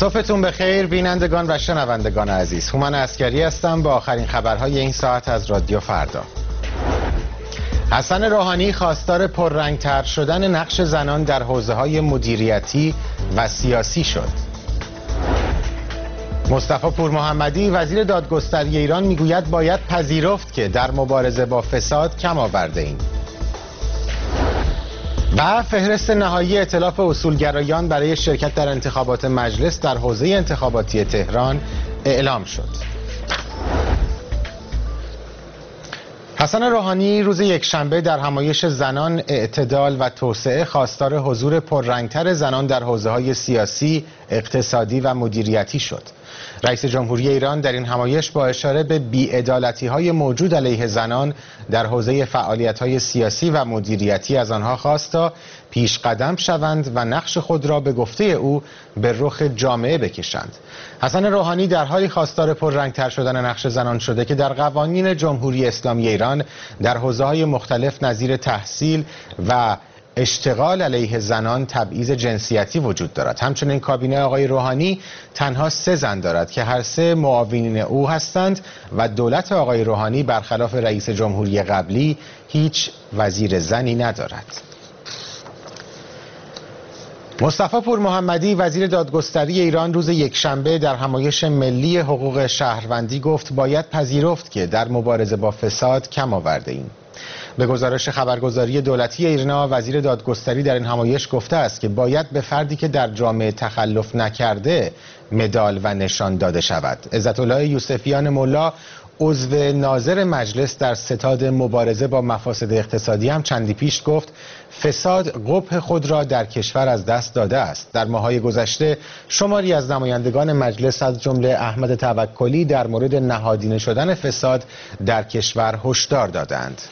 صبحتون بخیر بینندگان و شنوندگان عزیز. هومن عسکری هستم با آخرین خبرهای این ساعت از رادیو فردا. حسن روحانی خواستار پررنگ‌تر شدن نقش زنان در حوزه‌های مدیریتی و سیاسی شد. مصطفی پورمحمدی وزیر دادگستری ایران میگوید باید پذیرفت که در مبارزه با فساد کم آورده ایم. و فهرست نهایی ائتلاف اصولگرایان برای شرکت در انتخابات مجلس در حوزه انتخاباتی تهران اعلام شد. حسن روحانی روز یکشنبه در همایش زنان، اعتدال و توسعه خواستار حضور پررنگتر زنان در حوزه‌های سیاسی، اقتصادی و مدیریتی شد. رئیس جمهوری ایران در این همایش با اشاره به بی‌عدالتی‌های موجود علیه زنان در حوزه فعالیت‌های سیاسی و مدیریتی از آنها خواست تا پیش قدم شوند و نقش خود را به گفته او به رخ جامعه بکشند. حسن روحانی در حالی خواستار پررنگتر شدن نقش زنان شده که در قوانین جمهوری اسلامی ایران در حوزه‌های مختلف نظیر تحصیل و اشتغال علیه زنان تبعیض جنسیتی وجود دارد. همچنین کابینه آقای روحانی تنها 3 زن دارد که هر 3 معاونین او هستند و دولت آقای روحانی برخلاف رئیس جمهوری قبلی هیچ وزیر زنی ندارد. مصطفی پورمحمدی وزیر دادگستری ایران روز یکشنبه در همایش ملی حقوق شهروندی گفت باید پذیرفت که در مبارزه با فساد کم آورده ایم. به گزارش خبرگزاری دولتی ایرنا وزیر دادگستری در این همایش گفته است که باید به فردی که در جامعه تخلف نکرده مدال و نشان داده شود. عزت‌الله یوسفیان ملا عضو ناظر مجلس در ستاد مبارزه با مفاسد اقتصادی هم چندی پیش گفت فساد قبح خود را در کشور از دست داده است. در ماه‌های گذشته شماری از نمایندگان مجلس از جمله احمد توکلی در مورد نهادینه شدن فساد در کشور هشدار دادند.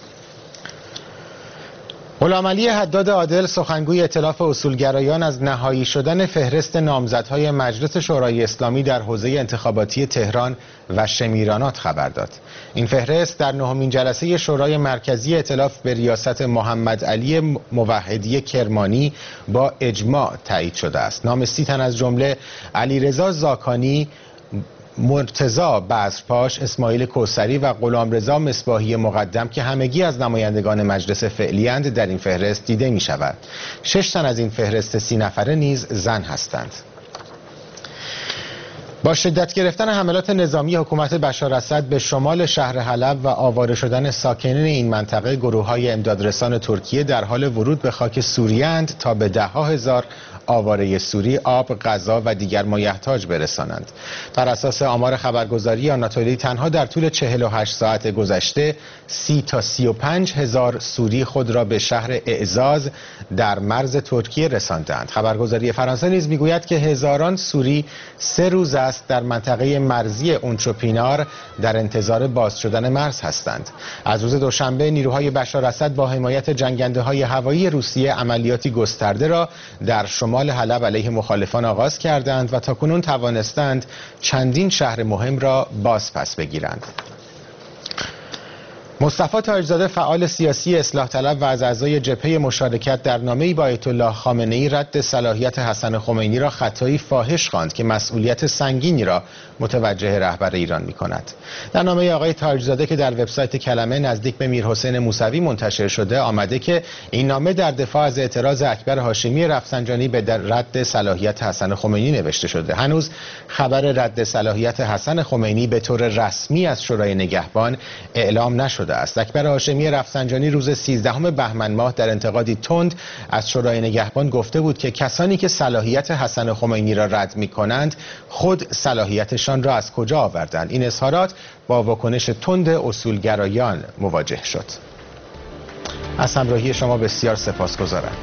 غلامعلی حداد عادل سخنگوی ائتلاف اصولگرایان از نهایی شدن فهرست نامزدهای مجلس شورای اسلامی در حوزه انتخاباتی تهران و شمیرانات خبر داد. این فهرست در 9مین جلسه شورای مرکزی ائتلاف به ریاست محمد علی موحدی کرمانی با اجماع تایید شده است. نام 30 تن از جمله علیرضا زاکانی، مرتضی بزرپاش، اسماعیل کوثری و غلامرضا مصباحی مقدم که همگی از نمایندگان مجلس فعلی اند در این فهرست دیده می شود. 6 تن از این فهرست 30 نفره نیز زن هستند. با شدت گرفتن حملات نظامی حکومت بشار اسد به شمال شهر حلب و آواره شدن ساکنین این منطقه، گروه‌های امدادرسان ترکیه در حال ورود به خاک سوریه اند تا به 10,000 هزار آواره سوری آب، غذا و دیگر مایحتاج برسانند. بر اساس آمار خبرگزاری آناتولی تنها در طول 48 ساعت گذشته 30 تا 35 هزار سوری خود را به شهر اعزاز در مرز ترکیه رساندند. خبرگزاری فرانسه نیز میگوید که هزاران سوری 3 روز است در منطقه مرزی اونچوپینار در انتظار باز شدن مرز هستند. از روز دوشنبه نیروهای بشار اسد با حمایت جنگنده‌های هوایی روسیه عملیاتی گسترده را در شمال حلب علیه مخالفان آغاز کردند و تاکنون توانستند چندین شهر مهم را باز پس بگیرند. مصطفی تاجزاده فعال سیاسی اصلاح طلب و از اعضای جبهه مشارکت در نامه‌ای با آیت الله خامنه‌ای رد صلاحیت حسن خمینی را خطایی فاحش خواند که مسئولیت سنگینی را متوجه رهبر ایران می‌کند. در نامه آقای تاجزاده که در وبسایت کلمه نزدیک به میرحسین موسوی منتشر شده آمده که این نامه در دفاع از اعتراض اکبر هاشمی رفسنجانی به رد صلاحیت حسن خمینی نوشته شده. هنوز خبر رد صلاحیت حسن خمینی به طور رسمی از شورای نگهبان اعلام نشده است. اکبر هاشمی رفسنجانی روز 13 بهمن ماه در انتقادی تند از شورای نگهبان گفته بود که کسانی که صلاحیت حسن خمینی را رد می‌کنند خود صلاحیتشان را از کجا آوردند. این اظهارات با واکنش تند اصولگرایان مواجه شد. از همراهی شما بسیار سپاسگزارم.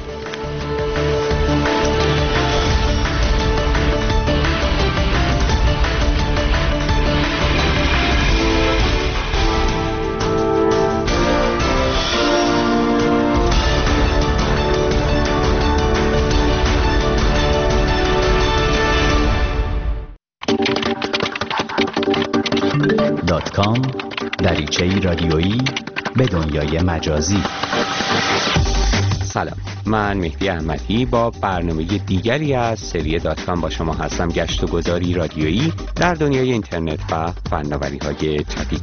دریچه‌ای رادیویی به دنیای مجازی. سلام، من مهدی احمدی با برنامه دیگری از سری داتکام با شما هستم. گشت و گذاری رادیویی در دنیای اینترنت و فناوری‌های جدید.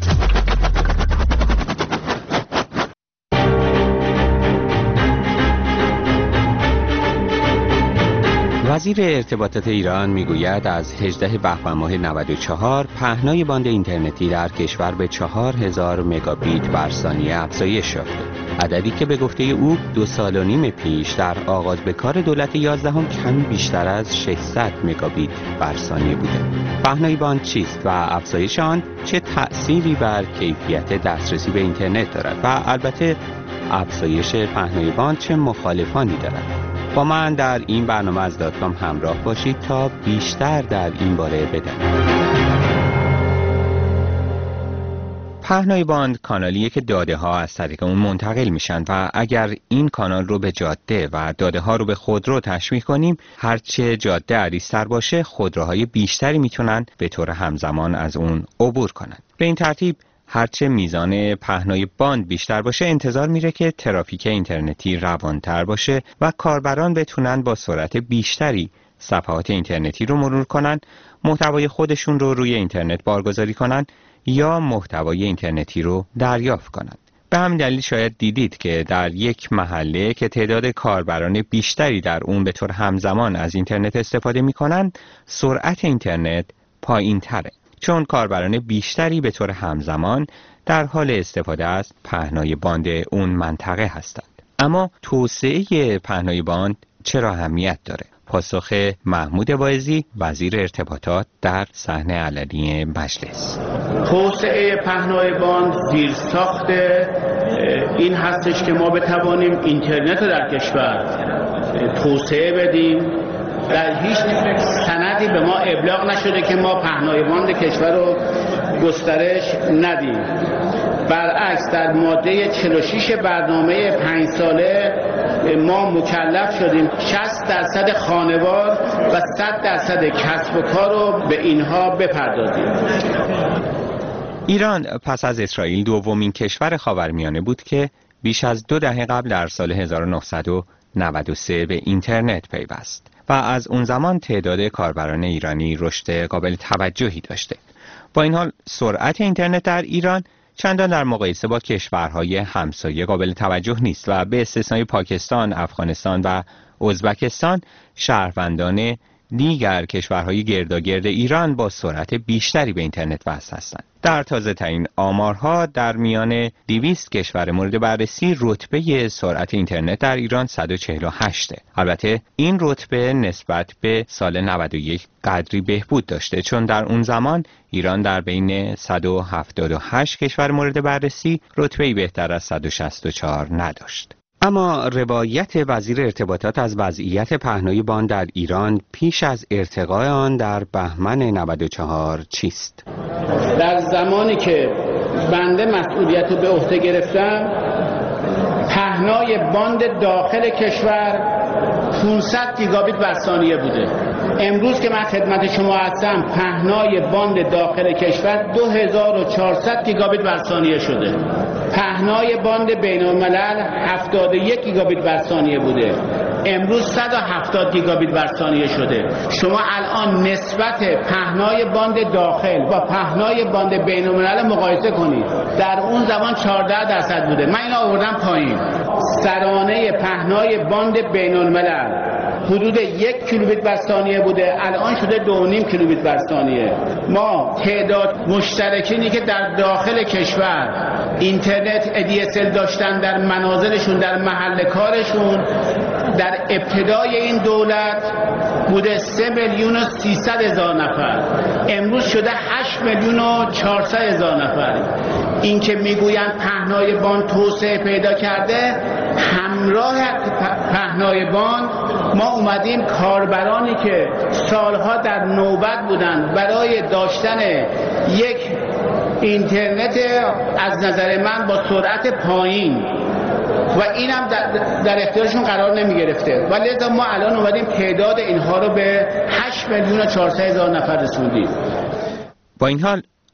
وزیر ارتباطات ایران میگوید از 18 بهمن ماه 94 پهنای باند اینترنتی در کشور به 4000 مگابیت بر ثانیه افزایش یافته. عددی که به گفته او 2.5 سال پیش در آغاز به کار دولت 11 کمی بیشتر از 600 مگابیت بر ثانیه بوده. پهنای باند چیست و افزایش آن چه تأثیری بر کیفیت دسترسی به اینترنت دارد و البته افزایش پهنای باند چه مخالفانی دارد؟ با من در این برنامه از داتکام همراه باشید تا بیشتر در این باره بدانید. پهنای باند کانالیه که داده ها از طریق اون منتقل میشن و اگر این کانال رو به جاده و داده ها رو به خودرو تشبیه کنیم، هرچه جاده عریض‌تر باشه خودروهای بیشتری میتونن به طور همزمان از اون عبور کنن. به این ترتیب هرچه میزان پهنای باند بیشتر باشه انتظار میره که ترافیک اینترنتی روانتر باشه و کاربران بتونن با سرعت بیشتری صفحات اینترنتی رو مرور کنن، محتوای خودشون رو روی اینترنت بارگذاری کنن یا محتوای اینترنتی رو دریافت کنن. به همین دلیل شاید دیدید که در یک محله که تعداد کاربران بیشتری در اون به طور همزمان از اینترنت استفاده میکنن، سرعت اینترنت پایین تره، چون کاربران بیشتری به طور همزمان در حال استفاده از پهنای باند اون منطقه هستند. اما توسعه پهنای باند چرا اهمیت داره؟ پاسخ محمود واعظی، وزیر ارتباطات، در صحنه علنی مجلس. توسعه پهنای باند زیرساخت این هستش که ما بتوانیم اینترنت رو در کشور توسعه بدیم. در هیچ سندی به ما ابلاغ نشده که ما پهنای باند کشور رو گسترش ندیم. برعکس در ماده 46 برنامه 5 ساله ما مکلف شدیم 60% خانوار و 100% کسب و کار رو به اینها بپردازیم. ایران پس از اسرائیل دومین کشور خاورمیانه بود که بیش از 2 دهه قبل در سال 1993 به اینترنت پیوست و از اون زمان تعداد کاربران ایرانی رشد قابل توجهی داشته. با این حال سرعت اینترنت در ایران چندان در مقایسه با کشورهای همسایه قابل توجه نیست و به استثنای پاکستان، افغانستان و ازبکستان شهروندان دیگر کشورهای گرداگرد ایران با سرعت بیشتری به اینترنت وصل هستند. در تازه ترین آمارها در میان 200 کشور مورد بررسی رتبه سرعت اینترنت در ایران 148. البته این رتبه نسبت به سال 91 قدری بهبود داشته، چون در اون زمان ایران در بین 178 کشور مورد بررسی رتبه‌ای بهتر از 164 نداشت. اما روایت وزیر ارتباطات از وضعیت پهنای باند در ایران پیش از ارتقای آن در بهمن 94 چیست؟ در زمانی که بنده مسئولیت رو به عهده گرفتم، پهنای باند داخل کشور 500 گیگابیت بر ثانیه بوده. امروز که من خدمت شما هستم پهنای باند داخل کشور 2400 گیگابیت بر ثانیه شده. پهنای باند بین الملل 71 گیگابیت بر ثانیه بوده، امروز 170 گیگابیت بر ثانیه شده. شما الان نسبت پهنای باند داخل با پهنای باند بین الملل مقایسه کنید. در اون زمان 14% بوده، من اینو آوردم پایین. سرانه پهنای باند بین الملل حدود 1 کیلوبیت بر ثانیه بوده، الان شده 2.5 کیلوبیت بر ثانیه. ما تعداد مشترکینی که در داخل کشور اینترنت ADSL داشتن در منازلشون، در محل کارشون، در ابتدای این دولت بوده 3,300,000 نفر، امروز شده 8,400,000 نفر. این که میگویند پهنای باند توسعه پیدا کرده، همراه پهنای باند ما اومدیم کاربرانی که سالها در نوبت بودند برای داشتن یک اینترنت از نظر من با سرعت پایین و اینم در اختیارشون قرار نمی گرفته، ولی لذا ما الان اومدیم تعداد اینها رو به 8,400,000 نفر رسوندیم. با این حال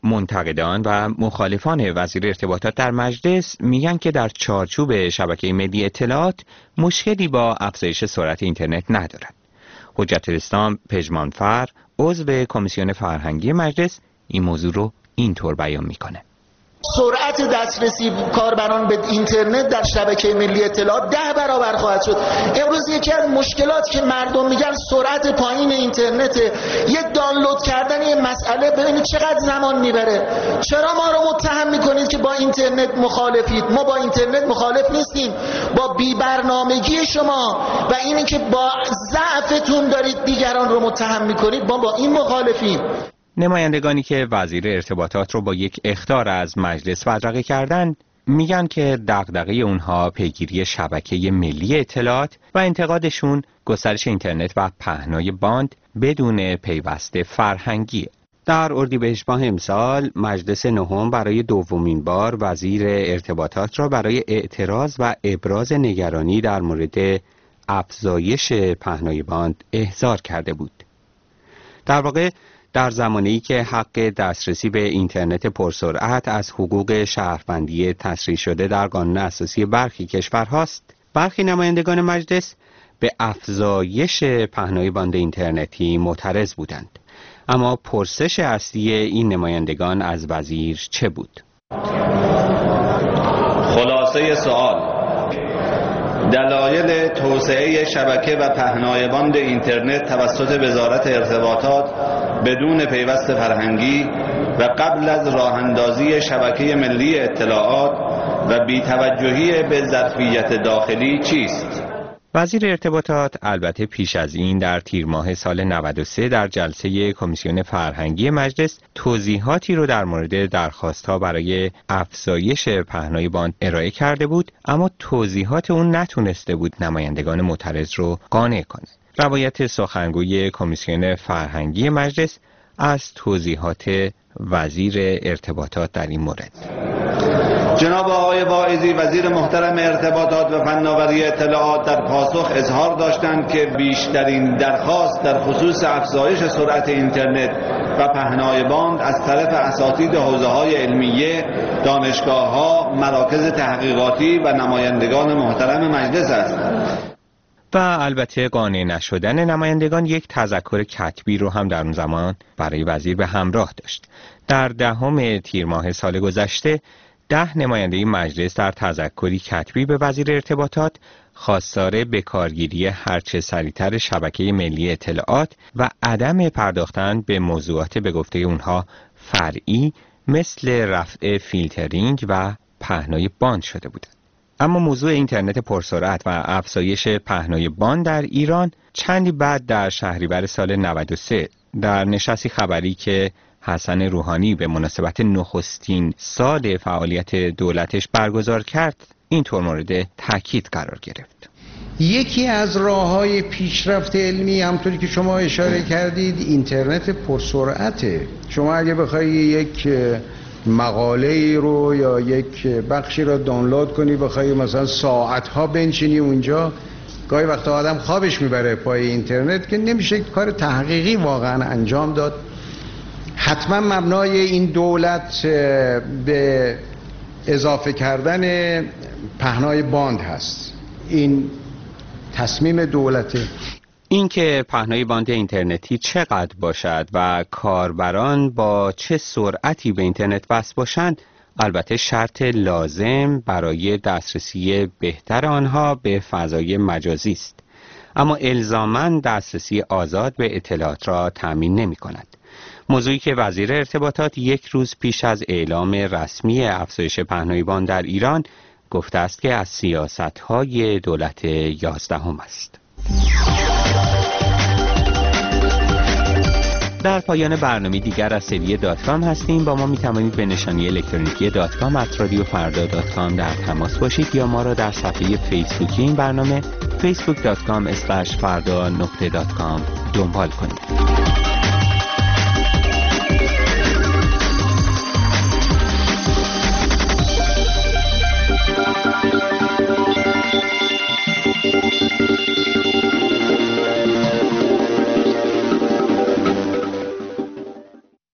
منتقدان و مخالفان وزیر ارتباطات در مجلس میگن که در چارچوب شبکه ملی اطلاعات مشکلی با افزایش سرعت اینترنت ندارد. حجت الاسلام پژمانفر، عضو کمیسیون فرهنگی مجلس، این موضوع رو اینطور بیان میکنه: سرعت دسترسی کاربران به اینترنت در شبکه ملی اطلاعات 10 برابر خواهد شد. امروز یکی از مشکلاتی که مردم میگن سرعت پایین اینترنت، یه دانلود کردن یه مسئله ببینید چقدر زمان میبره. چرا ما رو متهم میکنید که با اینترنت مخالفید؟ ما با اینترنت مخالف نیستیم، با بی‌برنامگی شما و اینی که با ضعفتون دارید دیگران رو متهم میکنید، ما با این مخالفیم. نمایندگانی که وزیر ارتباطات رو با یک اخطار از مجلس بدرقه کردن میگن که دغدغه اونها پیگیری شبکه ملی اطلاعات و انتقادشون گسترش اینترنت و پهنای باند بدون پیوست فرهنگی. در اردیبهشت ماه امسال مجلس نهم برای دومین بار وزیر ارتباطات را برای اعتراض و ابراز نگرانی در مورد افزایش پهنای باند احضار کرده بود. در واقع در زمانه‌ای که حق دسترسی به اینترنت پرسرعت از حقوق شهروندی تصریح شده در قانون اساسی برخی کشورهاست، برخی نمایندگان مجلس به افزایش پهنای باند اینترنتی معترض بودند. اما پرسش اصلی این نمایندگان از وزیر چه بود؟ خلاصه سوال: دلایل توسعه شبکه و پهنای باند اینترنت توسط وزارت ارتباطات بدون پیوست فرهنگی و قبل از راه اندازی شبکه ملی اطلاعات و بی‌توجهی به ظرفیت داخلی چیست؟ وزیر ارتباطات البته پیش از این در تیر ماه سال 93 در جلسه کمیسیون فرهنگی مجلس توضیحاتی رو در مورد درخواست‌ها برای افزایش پهنای باند ارائه کرده بود، اما توضیحات اون نتونسته بود نمایندگان معترض رو قانع کنه. روایت سخنگوی کمیسیون فرهنگی مجلس از توضیحات وزیر ارتباطات در این مورد: جناب آقای واعظی وزیر محترم ارتباطات و فناوری اطلاعات در پاسخ اظهار داشتند که بیشترین درخواست در خصوص افزایش سرعت اینترنت و پهنای باند از طرف اساتید حوزه‌های علمیه، دانشگاه‌ها، مراکز تحقیقاتی و نمایندگان محترم مجلس است. و البته قانع نشدن نمایندگان یک تذکر کتبی رو هم در اون زمان برای وزیر به همراه داشت. در 10 تیر ماه سال گذشته 10 نماینده مجلس در تذکری کتبی به وزیر ارتباطات خواستار بکارگیری هرچه سریعتر شبکه ملی اطلاعات و عدم پرداختن به موضوعات به گفته اونها فرعی مثل رفع فیلترینگ و پهنای باند شده بودند. اما موضوع اینترنت پرسرعت و افزایش پهنای باند در ایران چندی بعد در شهریور سال 93 در نشستی خبری که حسن روحانی به مناسبت نخستین سال فعالیت دولتش برگزار کرد اینطور مورد تاکید قرار گرفت: یکی از راه‌های پیشرفت علمی همونطوری که شما اشاره کردید اینترنت پرسرعته. شما اگه بخوای یک مقاله رو یا یک بخشی رو دانلود کنی، بخوای مثلا ساعت‌ها بنشینی اونجا، گاهی وقتا آدم خوابش میبره پای اینترنت که نمیشه کار تحقیقی واقعا انجام داد. حتما مبنای این دولت به اضافه کردن پهنای باند هست. این تصمیم دولته. اینکه پهنای باند اینترنتی چقدر باشد و کاربران با چه سرعتی به اینترنت وصل باشند البته شرط لازم برای دسترسی بهتر آنها به فضای مجازی است، اما الزاماً دسترسی آزاد به اطلاعات را تامین نمی کند. موضوعی که وزیر ارتباطات یک روز پیش از اعلام رسمی افزایش پهنای باند در ایران گفته است که از سیاست‌های دولت 11 است. در پایان برنامه دیگر از سری .com هستیم. با ما می توانید به نشانی الکترونیکی .com@radiofarda.com در تماس باشید یا ما را در صفحه فیسبوکی این برنامه facebook.com/farda.com دنبال کنید.